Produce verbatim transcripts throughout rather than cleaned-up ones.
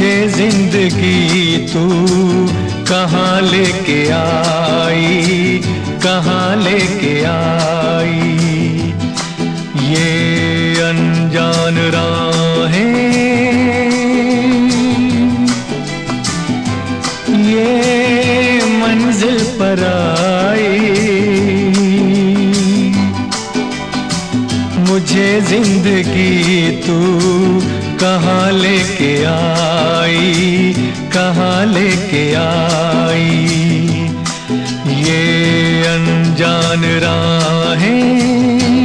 मुझे जिंदगी तू कहाँ लेके आई, कहाँ लेके आई। ये अनजान राहें, ये मंजिल पर आई। मुझे जिंदगी तू कहाँ लेके आई, कहाँ लेके आई। ये अनजान राहें।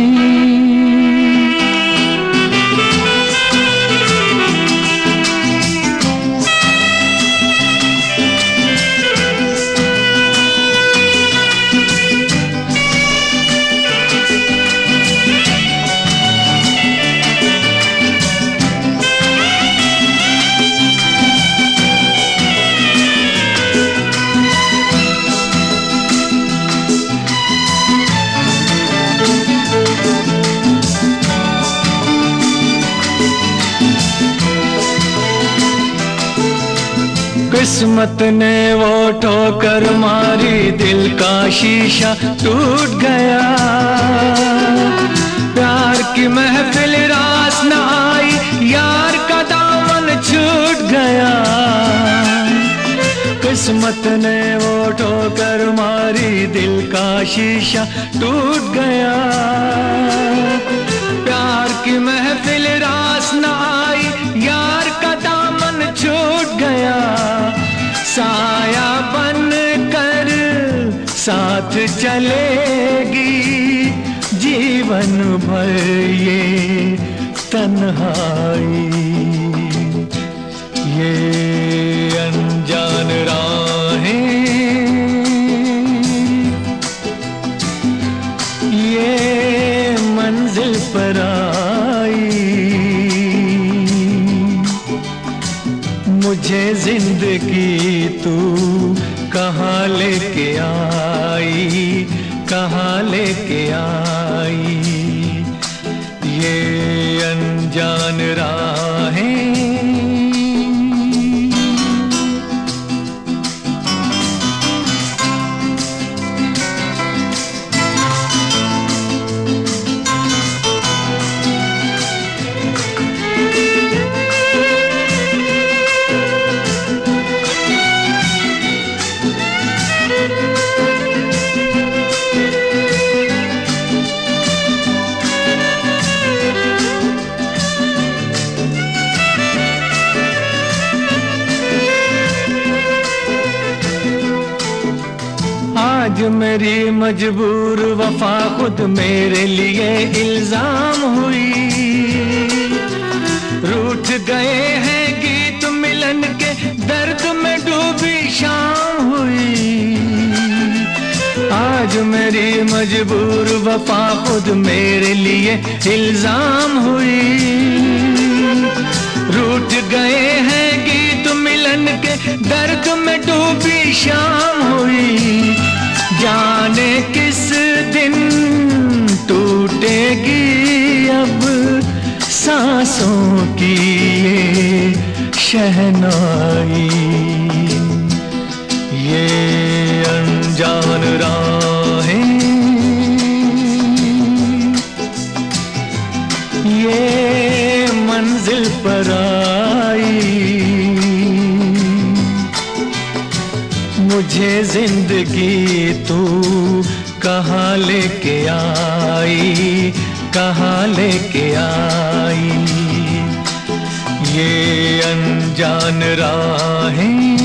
किस्मत ने वो ठोकर मारी, दिल का शीशा टूट गया। प्यार की महफिल रास न आई, यार का दामन छूट गया। किस्मत ने वो ठोकर मारी, दिल का शीशा टूट गया। प्यार की महफिल रास न आई, यार का दामन छूट गया। साया बन कर साथ चलेगी जीवन भर ये तन्हाई। ये अनजान राहें, ये मंजिल पर आई। मुझे जिंदगी तू कहाँ लेके आई, कहाँ लेके आई। ये अनजान राहें। आज मेरी मजबूर वफा खुद मेरे लिए इल्जाम हुई। रूठ गए हैं गीत मिलन के, दर्द में डूबी शाम हुई। आज मेरी मजबूर वफा खुद मेरे लिए इल्जाम हुई। रूठ गए हैं गीत मिलन के, दर्द में डूबी शाम हुई। जाने किस दिन टूटेगी अब सांसों की ये शहनाई। ये अनजान राहें, ये मंजिल पर आई। मुझे जिंदगी तू कहाँ लेके आई, कहाँ लेके आई। ये अनजान राहें।